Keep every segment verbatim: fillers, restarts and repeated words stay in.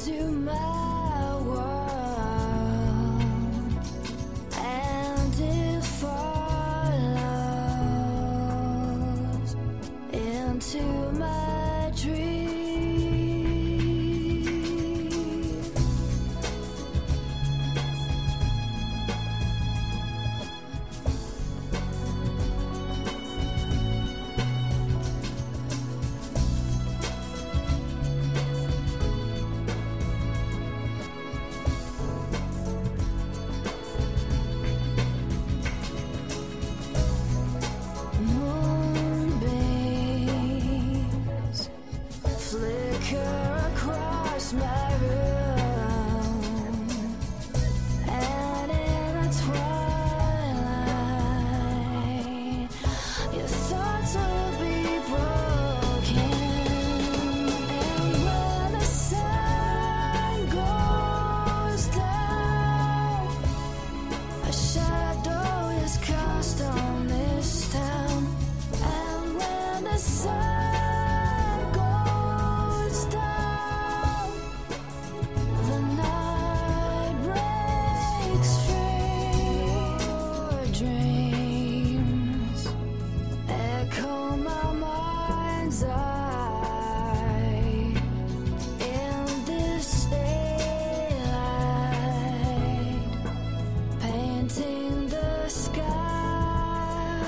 into my world, and it follows into my dream. Moonbeams flicker across my room, and in the twilight, your thoughts will be broken. And when the sun goes down, a shadow is cast on this town. And when the sun goes down, the night breaks free. Your dreams echo my mind's eye in this daylight, painting the sky.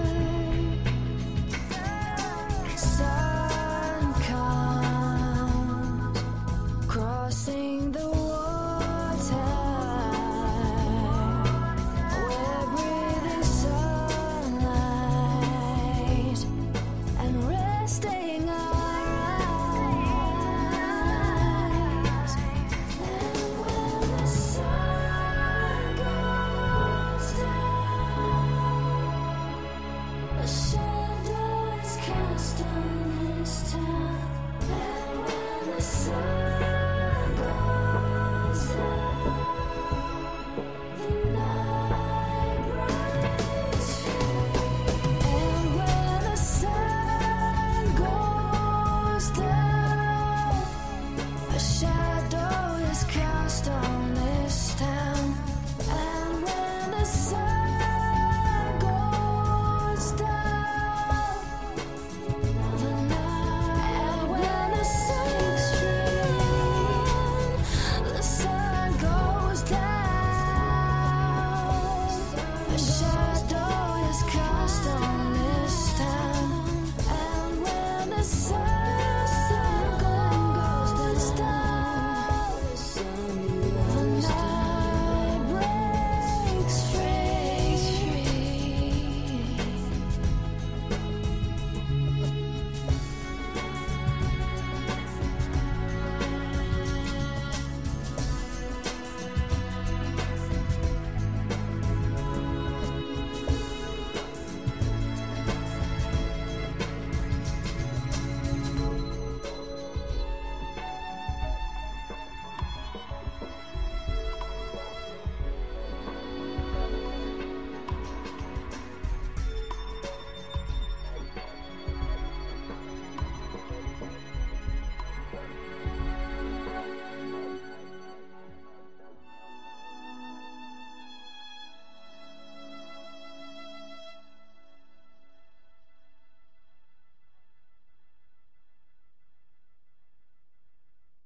Sun comes crossing the water. We're breathing sunlight and resting our eyes. And when the sun goes down, a shadow is cast on